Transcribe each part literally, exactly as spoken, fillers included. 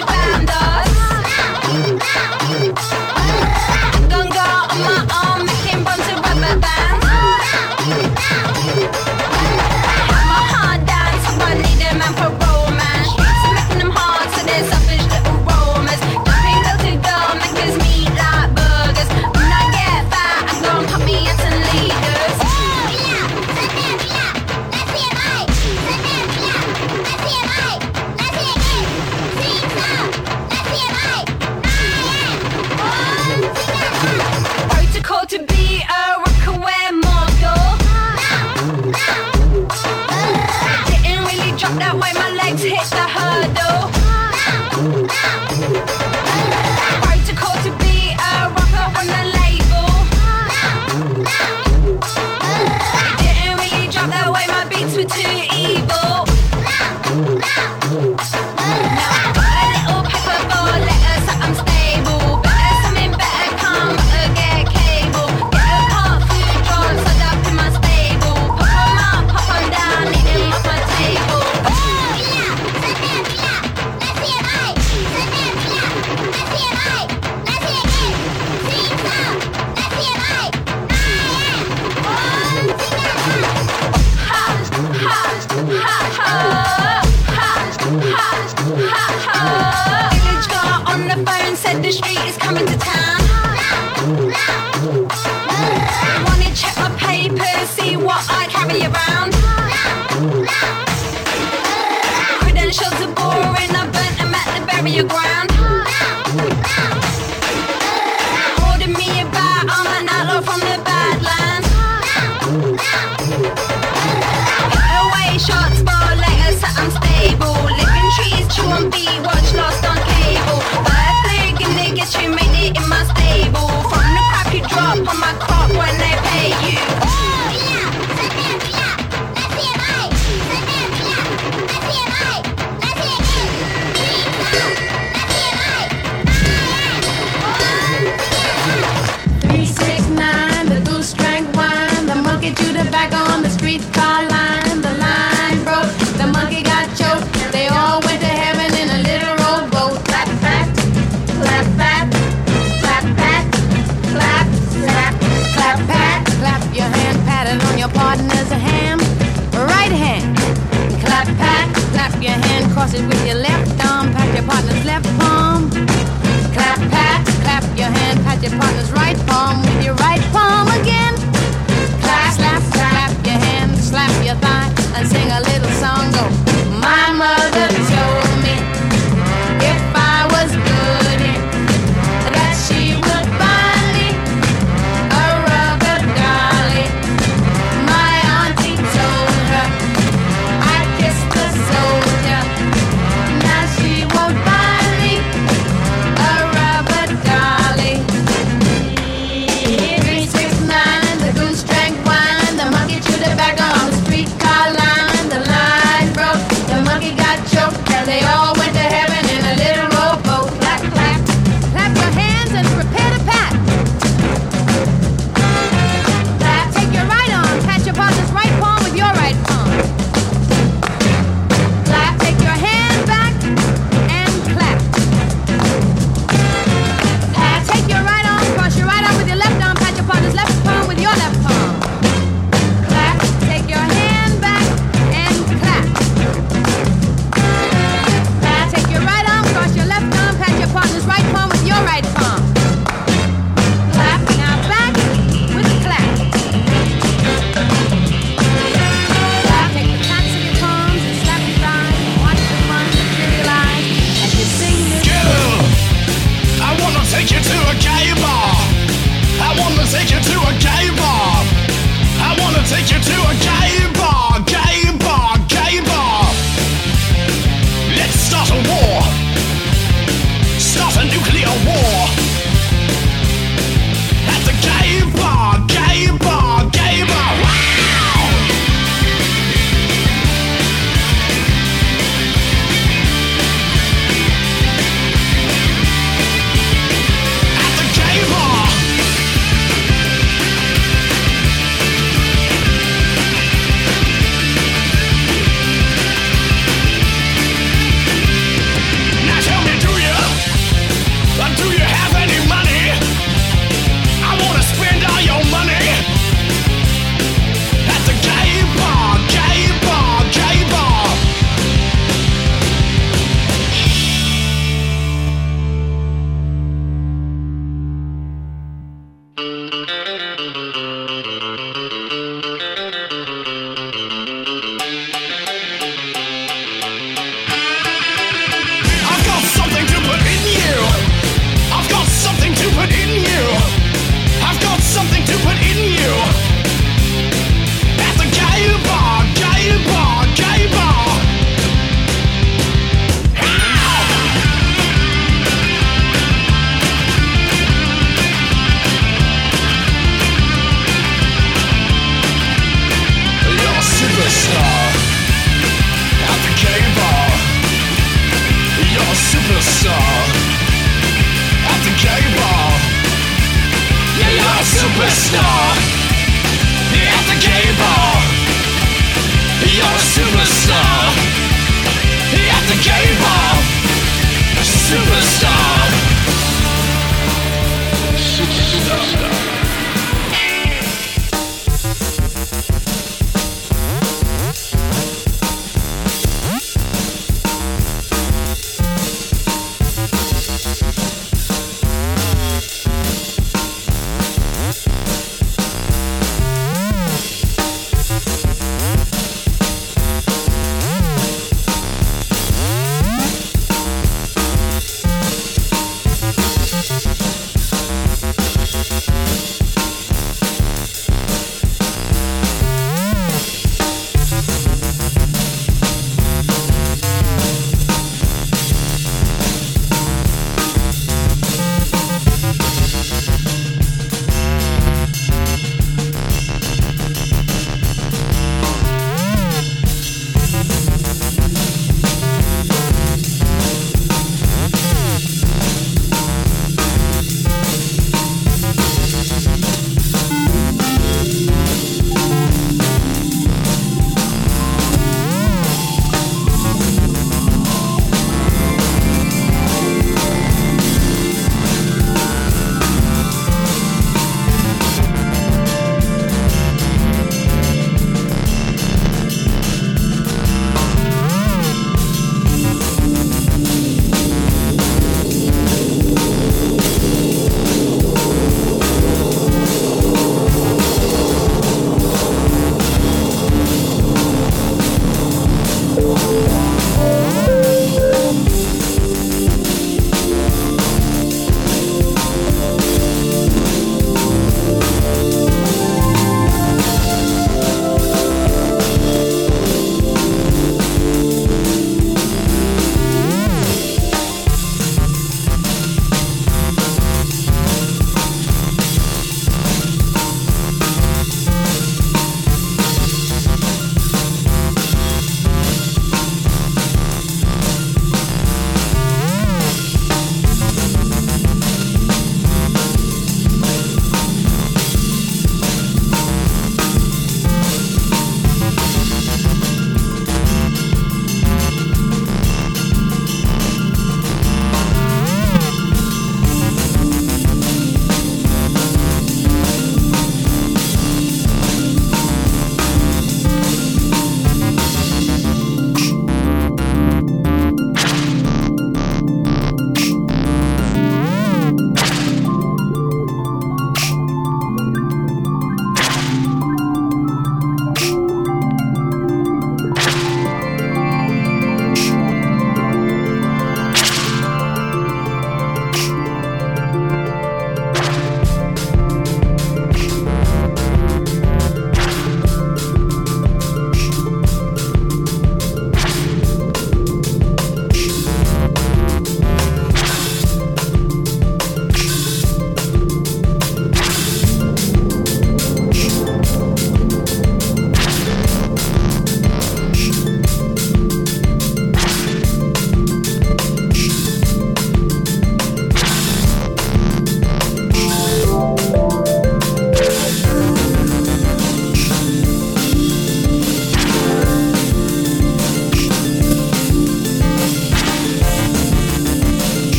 Cross it with your left arm, pat your partner's superstar at the gay bar. Yeah, you're a superstar at the gay bar. You're a superstar at the gay bar. Superstar. Superstar.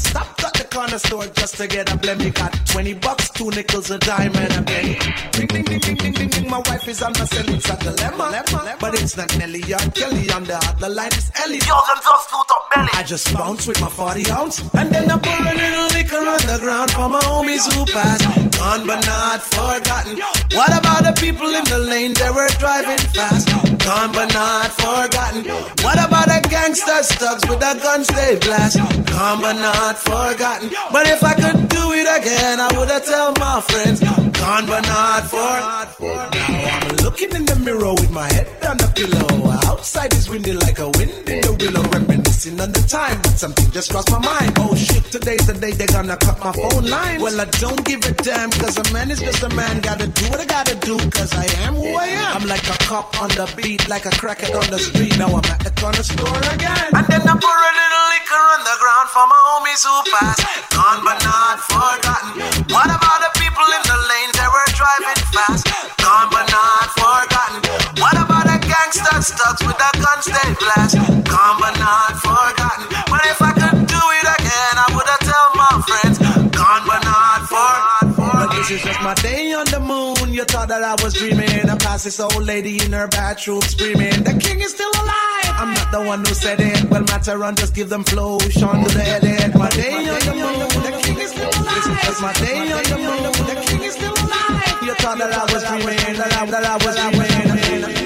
stopped at the corner store just to get a blem. You got twenty bucks, two nickels, a dime, and a penny. Ding, ding, ding, ding, ding, ding, ding. My wife is on my cell, it's a dilemma. But it's not Nelly or Kelly on the other line, it's Ellie. Yo, them just loot up belly. I just bounce with my forty ounce, and then I pour a little liquor on the ground for my homies who pass. Gone but not forgotten. What about the people in the lane? They were driving fast. Gone but not forgotten. What about the gangsters, thugs with the guns they blast? Gone but not forgotten. But if I could do it again, I would have tell my friends. Gone but not forgotten. Now I'm looking in the mirror with my head on the pillow. Outside is windy like a wind in the willow. Reminiscing on the time, but something just crossed my mind. Oh shit, today's the day they're gonna cut my phone line. Well, I don't give a damn, cause a man is just a man. Gotta do what I gotta do, cause I am who I am. I'm like a cop on the beat, like a crackhead on the street. Now I'm at the corner store again. And then I pour a little liquor on the ground for my homies who pass. Gone but not forgotten. What about the people in the lanes that were driving fast? Gone but not forgotten. What about the gangsters, thugs with the guns they blast? Gone but not forgotten. But if I could do it again, I would have tell my friends. Gone but not forgotten. But this is just my day on the moon. You thought that I was dreaming. I passed this old lady in her bathroom screaming, the king is still alive. I'm not the one who said it. Well, matter on, just give them flow. Sean to the edit. My day on the moon. The king is still alive. This is just my day on the moon. The king is still alive. You thought that I was dreaming. That I, that I was dreaming.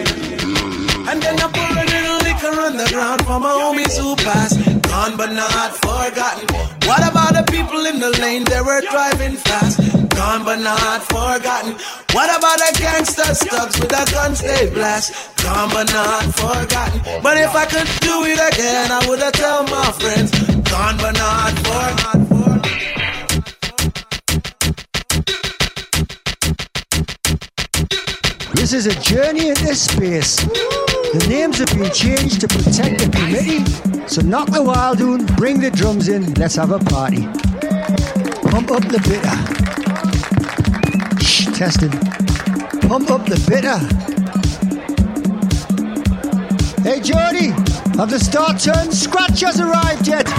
And then I pour a little liquor on the ground for my homies who pass. Gone but not forgotten. What about the people in the lane? They were driving fast. Gone but not forgotten. What about the gangsters, thugs with the guns they blast? Gone but not forgotten. But if I could do it again, I would have tell my friends. Gone but not forgotten. This is a journey into space. The names have been changed to protect the committee. So knock the Wildoon, bring the drums in, let's have a party. Pump up the bitter. Shh, testing. Pump up the bitter. Hey Jody, have the start turn scratchers arrived yet?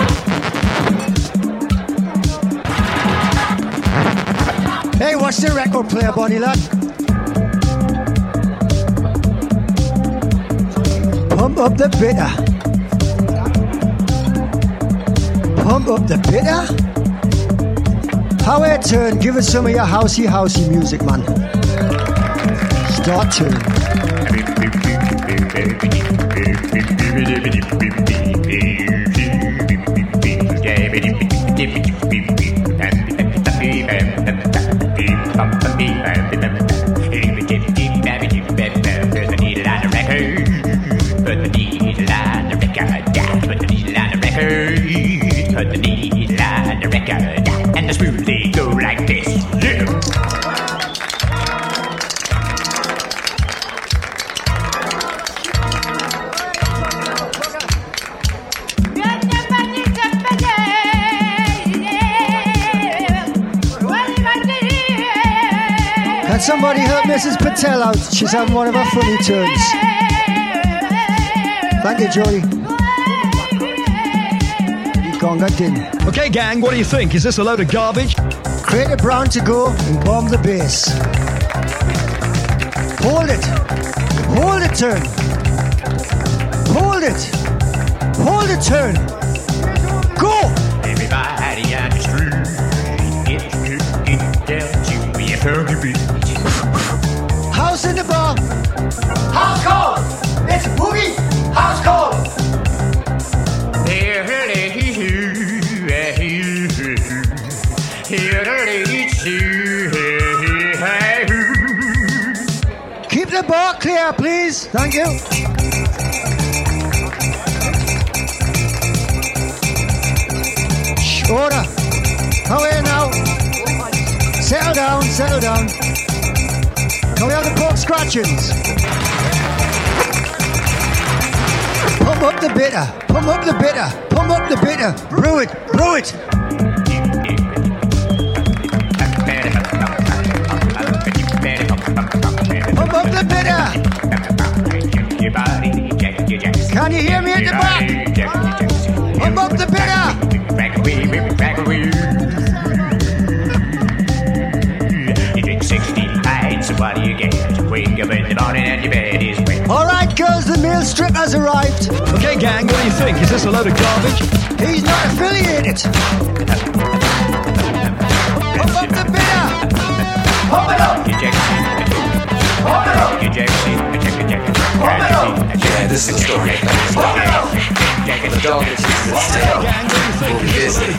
Hey, watch the record player, Bonnie lad. Pump up the bitter. Pump up the bitter. How it turn? Give us some of your housey housey music, man. Start turn. Put the needle on the record, put the needle on the record, put the needle on the record, and the smoothie go like this. Yeah. Can somebody help Missus Patel out? She's having one of her funny turns. Thank you, Jody. Conga din. Okay, gang, what do you think? Is this a load of garbage? Create a brown to go and bomb the bass. Hold it. Hold it, turn. Hold it. Hold it, turn. Go. Everybody on the street, get to get down to be a funky beat. House in the bar. House call. It's boogie. House call. Keep the bar clear, please. Thank you. Shh, order. How are you now? Settle down, settle down. Can we have the pork scratchings? Pump up the bitter. Pump up the bitter. Pump up the bitter. Brew it. Brew it. Pump up the bitter. Can you hear me at the back? Pump up the bitter. away, baby, crack away. You drink sixteen pints, so what do you get? You wake up in the morning and your bed is wet. All right, girls, the meal strip has arrived. Okay, gang, what do you think? Is this a load of garbage? He's not affiliated. Pump up the bitter. Pump it up. Pump it up. Pump it up. Yeah, this is the story. The dog is still. We'll be busy.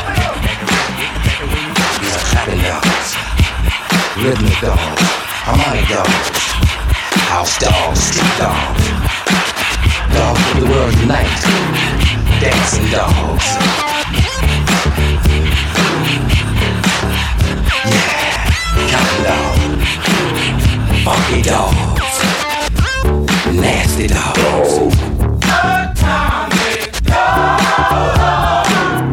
These are clapping dogs, rhythmic dogs, harmonic dogs, house dogs, street dogs, dogs of the world unite, dancing dogs. Yeah, counting dogs, funky dogs, nasty dogs. Atomic dogs.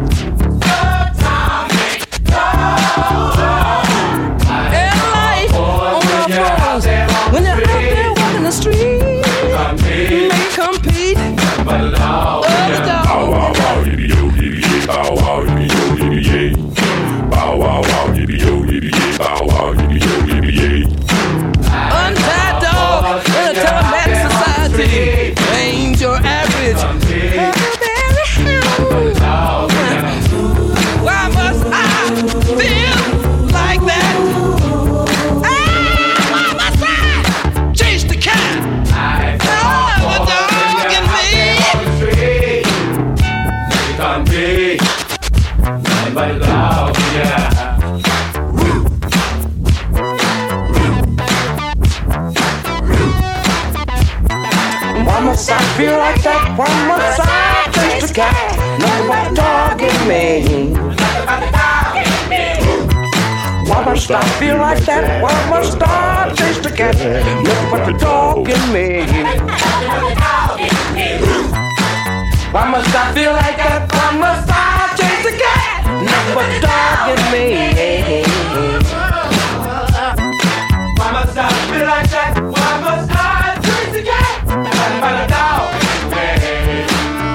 Atomic dogs. And life on the floors when you're out there walking the street, may compete. Other dogs. Bow wow wow, yippee yo, yippee yay. Bow wow, yippee yo, yippee yay. Bow wow wow, yippee yo, yippee yay. Bow wow, yippee yo, yippee yay. Untied dog in a telematic society ain't your average. Why must I feel like that? Ah, why must I chase the cat? Oh, the dog in me. Can't be nothing but a dog, yeah. Why must I feel like that? Why must I chase the cat? Nothing but a dog in me. Why must I feel like that? Why must I chase the cat? Nothing but the dog in me. Why must I feel like that? Why must I chase the cat? Nothing but the dog in me. Why must I feel like that? Why must I chase the cat? Nothing but a dog in me.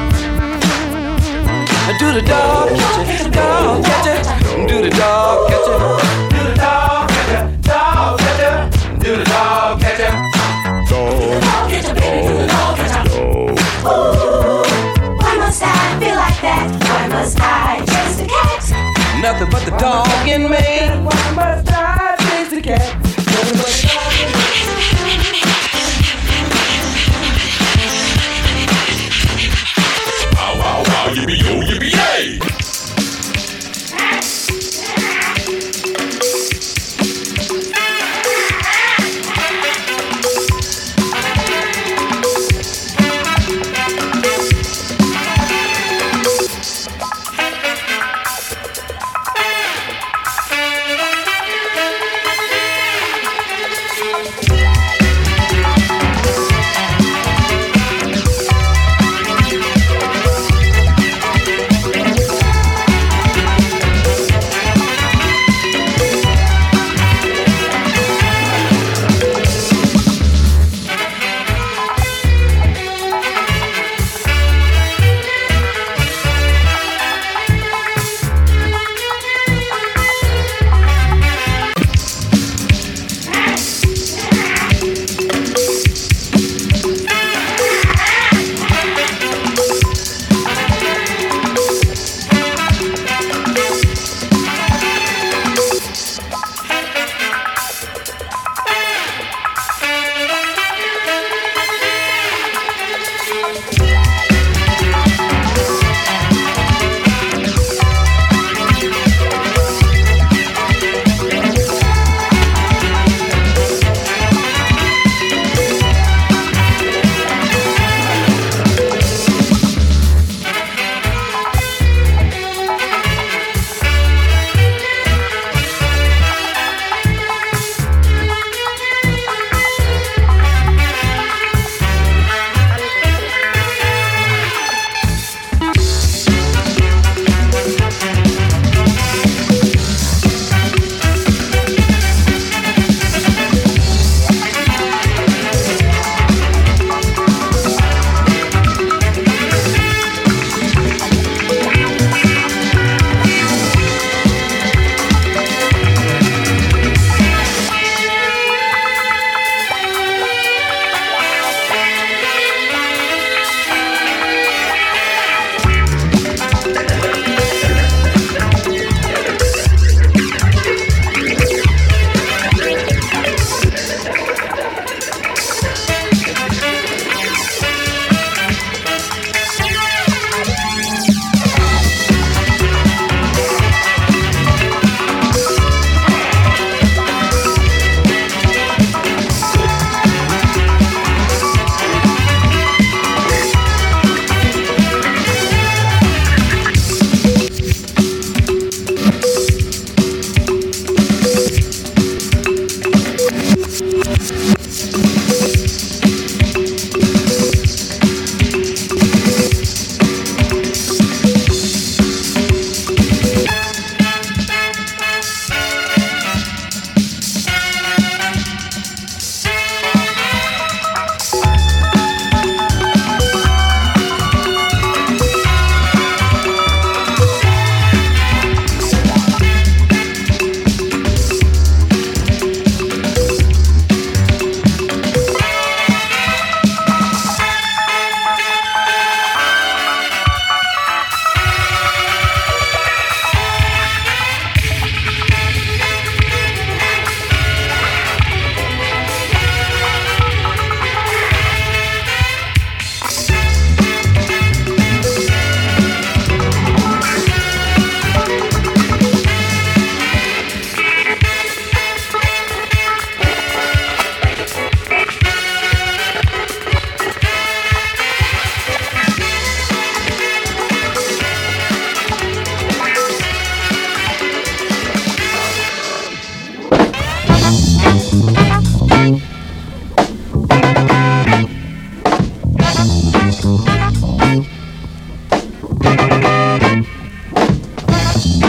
Do the dog catch it, dog catch it, do the dog catch it. Do the dog catch it, dog catch it, do the dog catch it. Dog, dog, dog. Why must I feel like that? Why must I chase the cat? Nothing but the dog in me. Why must I chase the cat? Nothing but the dog in me. Bow wow wow, yippee yo, yippee yay.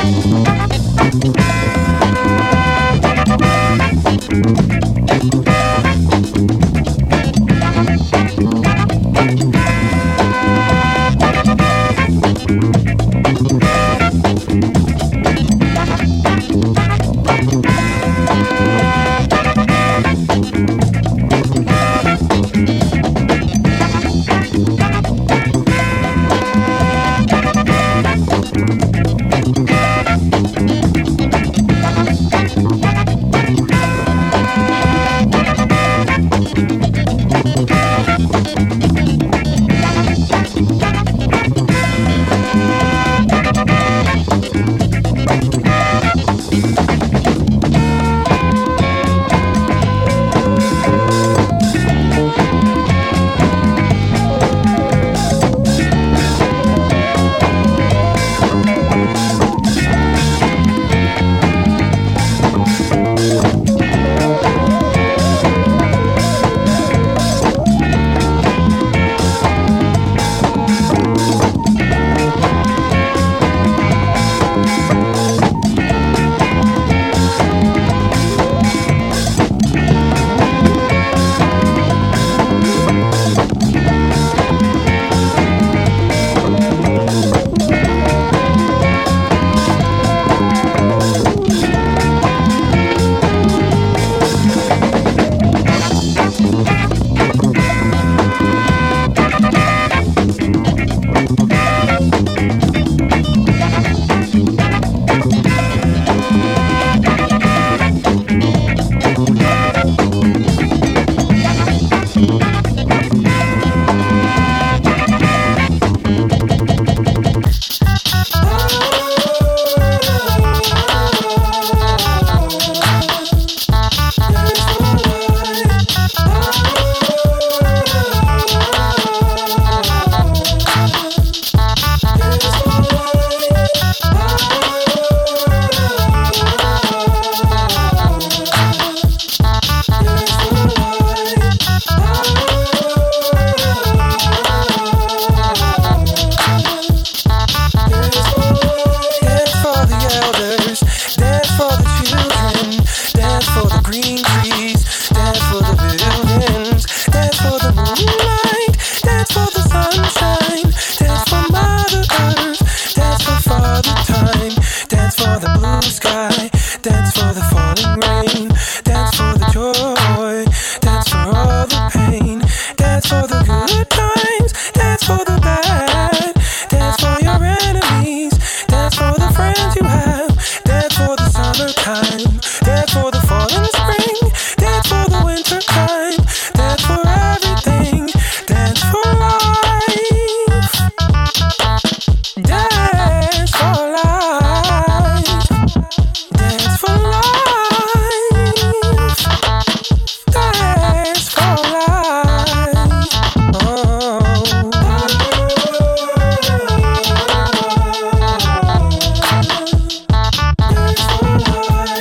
Dance for life.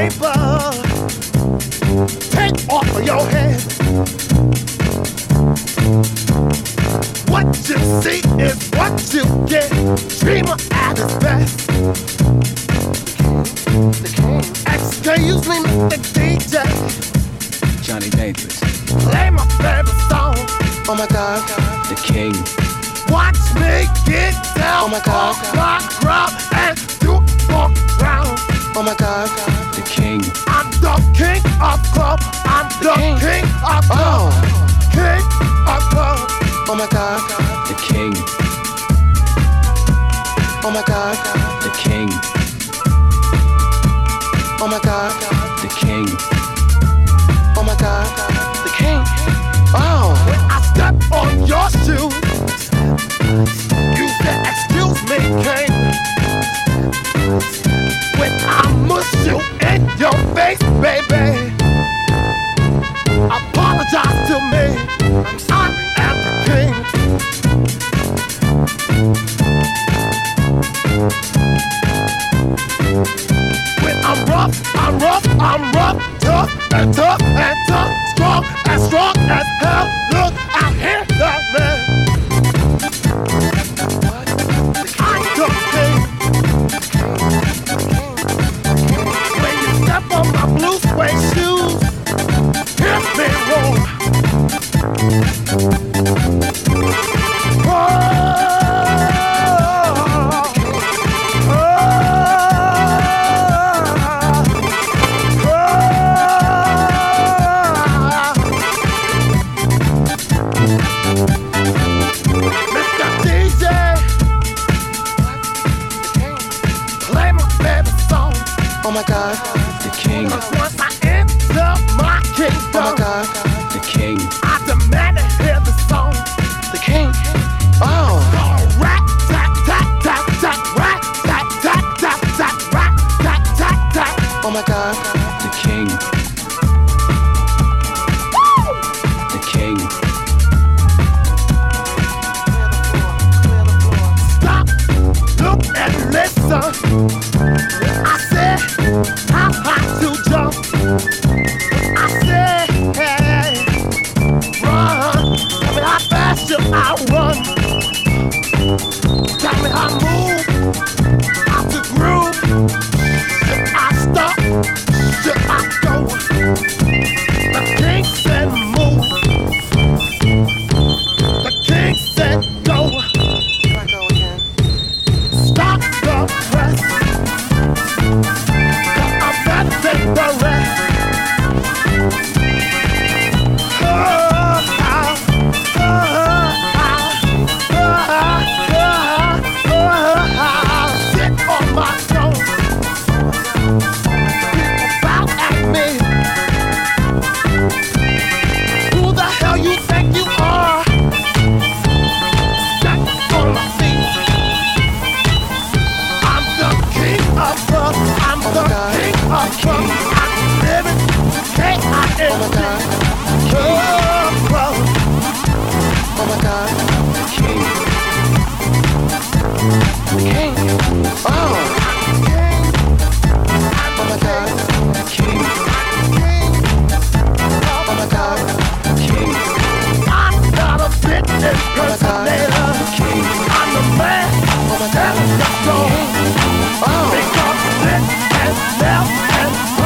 paper. Take off of your head. What you see is what you get. Dreamer at his best. Excuse me, Mister D J. Johnny Dangerous. Play my favorite song. Oh my God. The King. Watch me get down. Oh my God. Off my ground and do walk round. Oh my God. The King. I'm the king of club. I'm the king, king of club. Oh. King of club. Oh my God. The King. Oh my God. The King. Oh my God. The King. Oh my God. The King. Oh. When I step on your shoes, you say, excuse me, king. When I mush you in your face, baby, apologize to me. I'm sorry, I am the king. When I'm rough, I'm rough, I'm rough, tough and tough and tough, strong and strong as hell. Look, I'm here, the man. I'm the king. When you step on my blue suede shoes, hear me roar. Oh. Oh my God. The King. Cause once I enter my kingdom, Oh my God. The King. I demand to hear the song. The King. Oh. Rat, tat, tat, tat, tat, rat, tat, tat, tat, tat, rat, tat, tat, tat. Oh my God. The King. The King. Stop, look and listen. I said, how high to jump? I said, hey, run. Tell me how fast should I run? Tell me how I move, how to groove. Should I stop? Should I go? The king said move. The king said go. Here I go again. Stop the press. I'm better than the rest. Oh, oh, oh, oh, oh, oh, oh. Sit on my throne. People bow at me. Who the hell you think you are? Step on my feet. I'm the king of love. I'm Oh the my God. king of love. I'm living. K I Oh my N God. G. Oh, love. Oh my God. The King. The King. Oh. Oh my God. The King. Oh my God. The King. I'm not a fitness Oh my God. impersonator. The King. I'm the man. Oh my God. That's the song. Oh. Because sit and smell and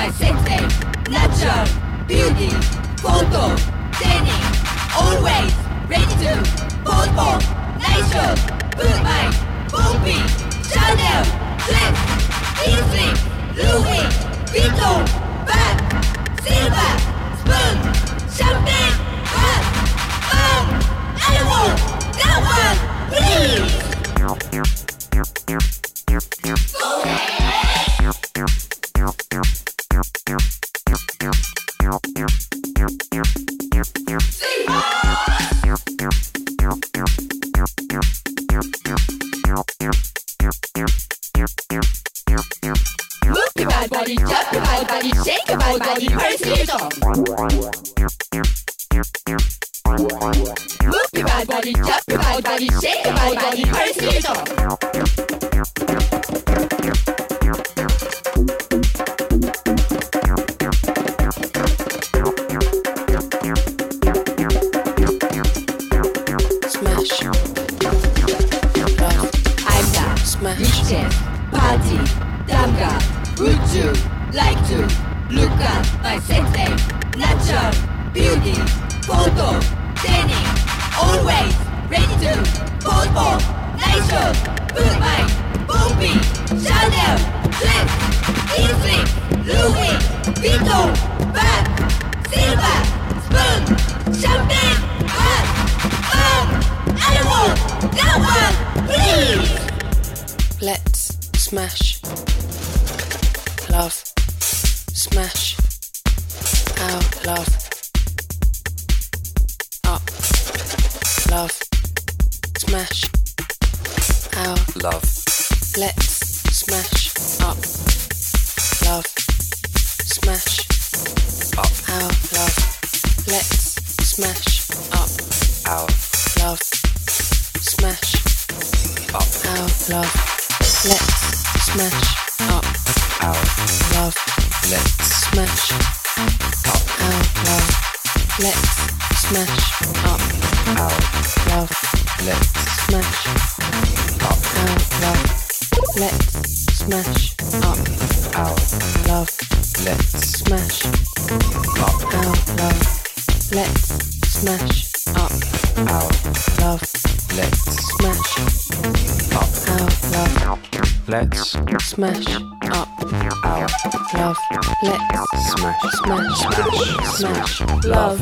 my sensei, natural, beauty, photo, training, always ready to pose for nation, put my Poppy, Chanel, Cliff, Easy, Louis, Vuitton, bag, silver, spoon, champagne, bag, bag, I want that one, please. Shake your body, body, press it on. Move your body, body, tap your body, body, shake your body, body, press it on. Smash. Love. I'm that. Smash. Riches, party, damga, would you like to? Look at my sensei, natural, beauty, photo, training, always ready to pose for nation, put my Poppy, Chanel, Cliff, Easy, Louis, Vuitton, bag, silver, spoon, champagne, bag, bag, I want that one, please. Let's smash. Love. Smash. Out. Love. Up. Love. Smash. Out. Love. Let's smash. Up. Love. Smash. Up. Out. Love. Let's smash. Up. Out. Love. Smash. Up. Out. Love. Let's smash. Up. Out. Love. Let's smash. Up. Out. Love. Let's smash. Up. Out. Love. Let's smash. Up. Out. Love. Let's smash. Up. Out. Love. Let's smash. Up. Out. Love. Let's smash. Up. Out. Love. Let's smash. Up. Out. Love. Let's smash. Up. Out. Love. Let's Smash. smash. Smash. Smash. Love.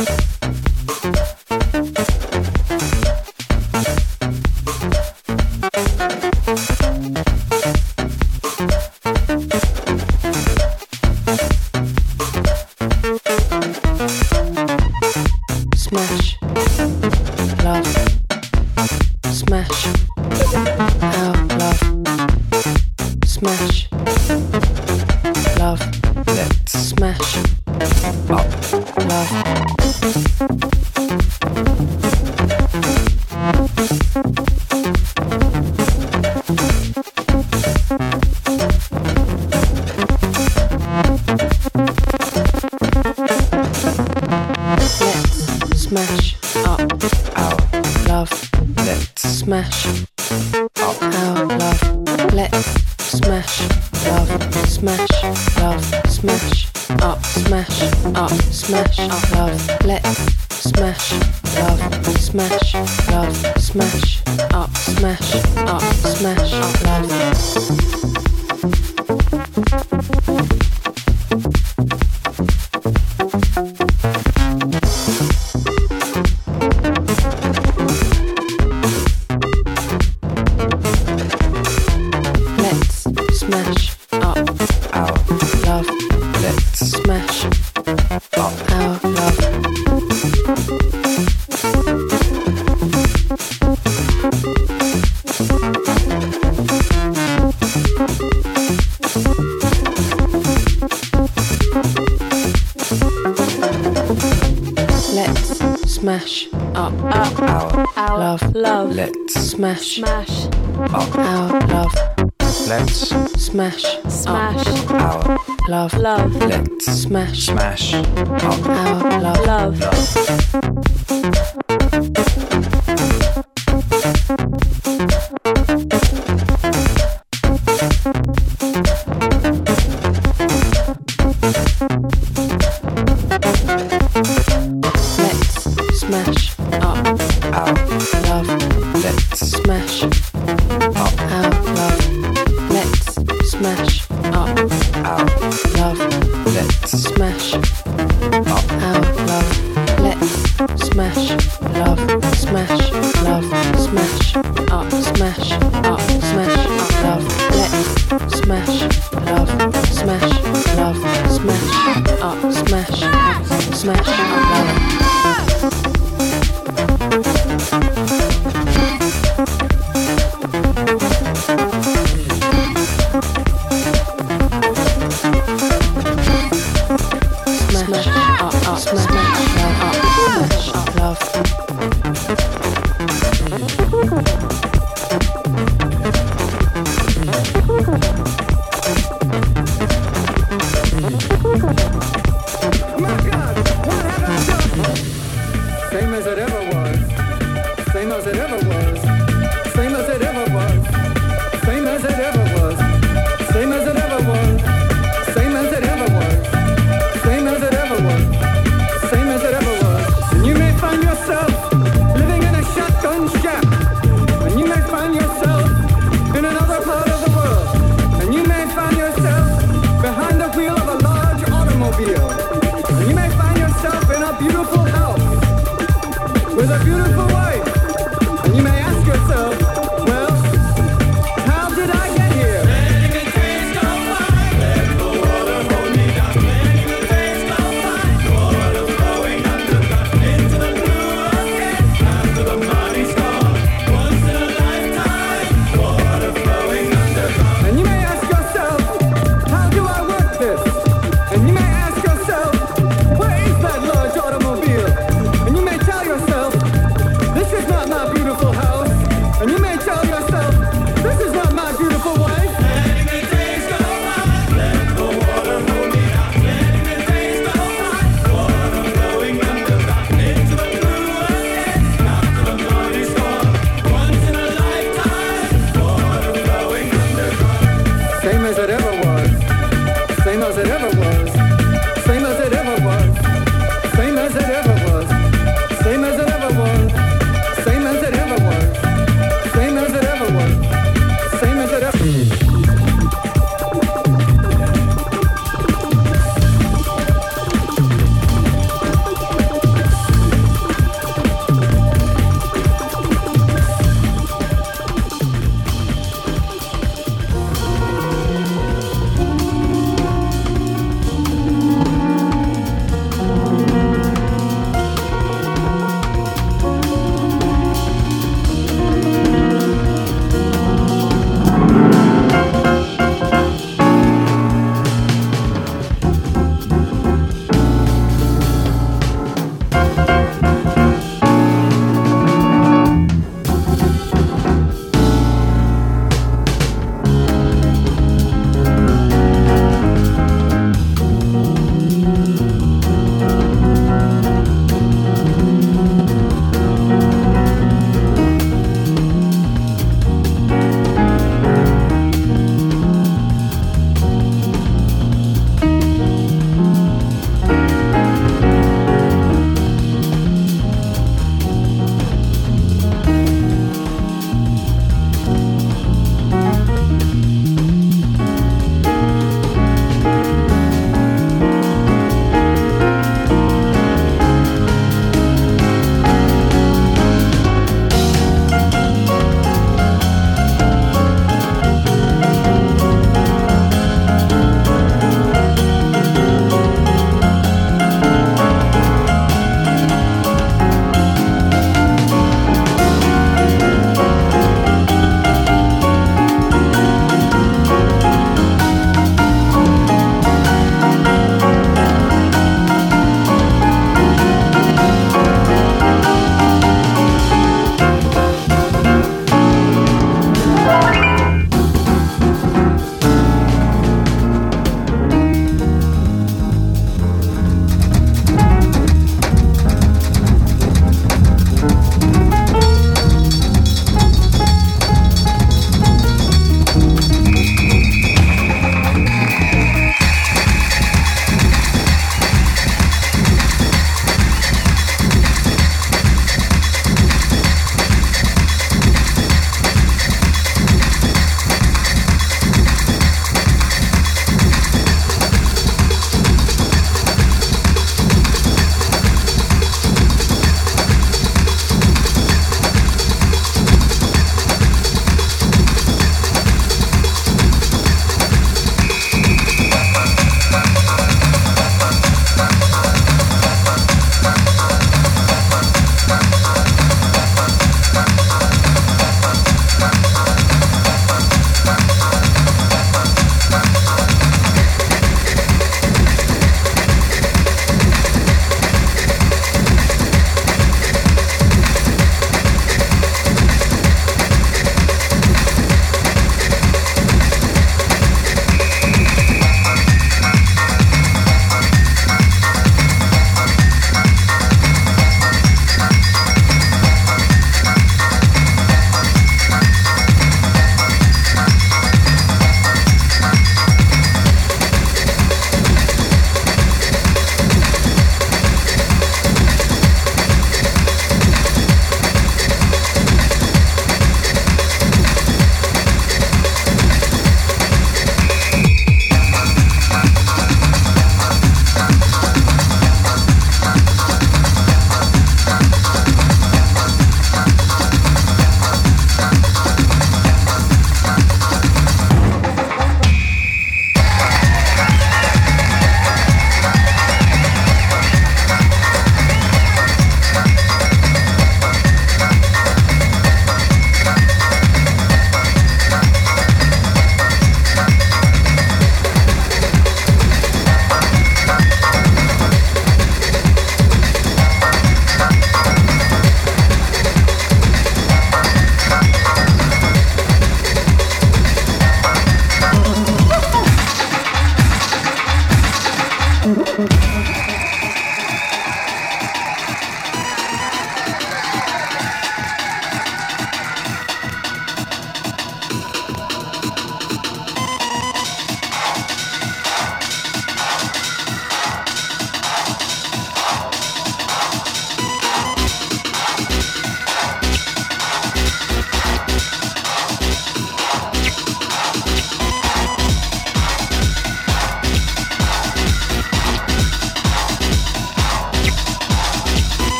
Smash. Love. Smash. Out. Love. Smash. Love. Let's Smash. Up. Love. Let's smash. Up. Out. Love. Let's Smash. Up. Out. Love. Let's smash. Love. Smash. Love. Smash. Up. Smash. Up. Smash. Love. Let's smash. Love. Smash. Love. Smash. Up. Smash. Up. Smash. Love. Let's smash. Up. Out. Love. Let's Smash. Up. Out. Love. Let's smash. Up. Out. Love. Love. Let's Smash. Smash. Up. Out. Love. Let's Smash. Smash. Out. Love. Love. Let's Smash. Smash. Up. Out. Love. Love. Love. love, let's smash our love, let's smash love, smash love, smash up, smash up, smash up love, let's smash love, smash love, smash up, smash up, smash up love.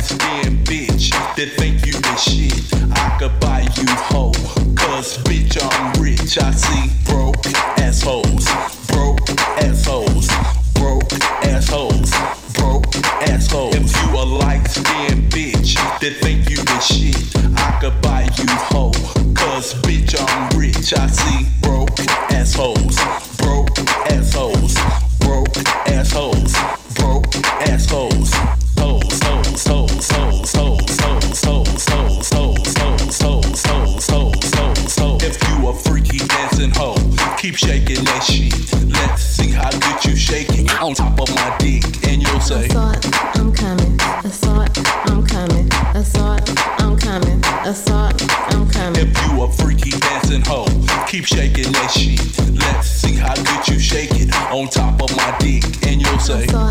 light-skinned bitch that think you the shit, I could buy you hoe. Cause bitch, I'm rich. I see broke assholes, broke assholes, broke assholes, broke assholes. If you a light-skinned bitch that think you the shit, I could buy you hoe. Cause bitch, I'm rich. I see broke assholes, broke assholes, broke assholes, broke assholes. Hoes, hoes, hoes, hoes, hoes, hoes, hoes, hoes, hoes, hoes, hoes, hoes, hoes, hoes, hoes. If you a freaky dancing hoe, keep shaking that shit. Let's see how good you shake it on top of my dick, and you'll say, Assault, I'm coming. Assault, I'm coming. Assault, I'm coming. Assault, I'm coming. If you a freaky dancing hoe, keep shaking that shit. Let's see how good you shake it on top of my dick, and you'll say, Assault,